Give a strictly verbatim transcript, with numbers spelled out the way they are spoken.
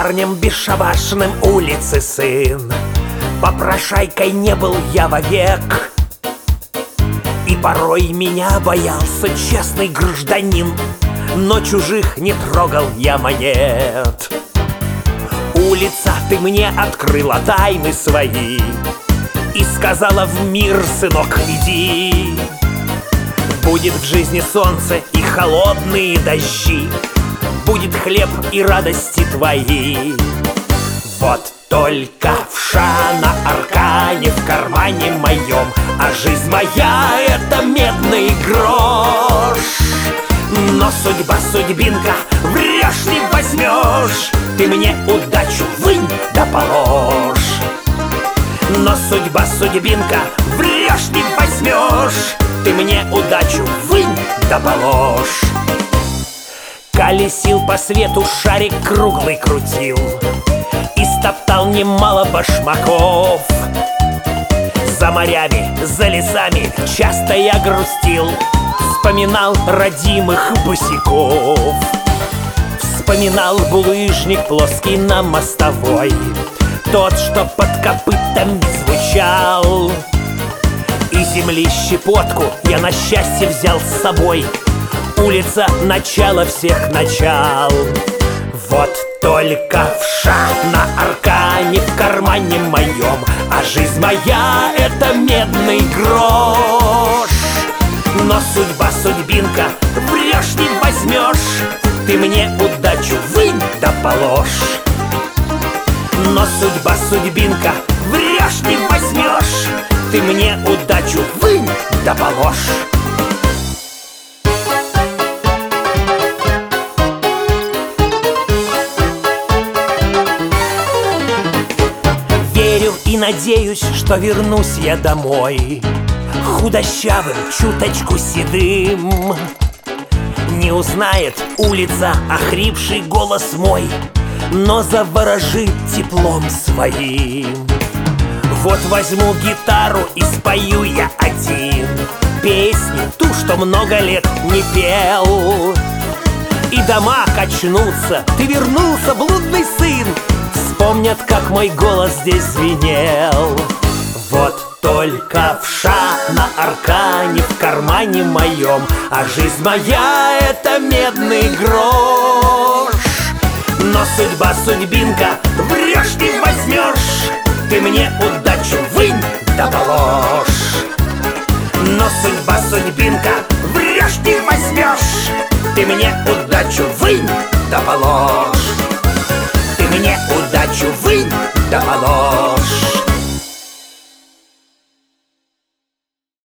парнем бесшабашным улицы сын. Попрошайкой не был я вовек, и порой меня боялся честный гражданин, но чужих не трогал я монет. Улица, ты мне открыла тайны свои и сказала в мир, сынок, иди. Будет в жизни солнце и холодные дожди, будет хлеб и радости твои. Вот только вша на аркане в кармане моем, а жизнь моя — это медный грош. Но судьба, судьбинка, врешь не возьмешь, ты мне удачу вынь да положь. Но судьба, судьбинка, врешь не возьмешь, ты мне удачу вынь да положь. Колесил по свету, шарик круглый крутил и стоптал немало башмаков. За морями, за лесами часто я грустил, вспоминал родимых босиков. Вспоминал булыжник плоский на мостовой, тот, что под копытами звучал. И земли щепотку я на счастье взял с собой. Улица — начало всех начал. Вот только вша на аркане в кармане моем, а жизнь моя — это медный грош. Но судьба, судьбинка, врешь не возьмешь, ты мне удачу вынь да положь. Но судьба, судьбинка, врешь не возьмешь, ты мне удачу вынь да положь. Верю и надеюсь, что вернусь я домой худощавым, чуточку седым. Не узнает улица охрипший голос мой, но заворожит теплом своим. Вот возьму гитару и спою я один песню, ту, что много лет не пел. И дома качнутся, ты вернулся, блудный сын, вспомнят, как мой голос здесь звенел. Вот только вша на аркане в кармане моем, а жизнь моя — это медный грош. Но судьба, судьбинка, врешь не возьмешь, ты мне удачу вынь да положь. Но судьба, судьбинка, врешь не возьмешь, ты мне удачу вынь да положь. Ты мне удачу вынь да положь.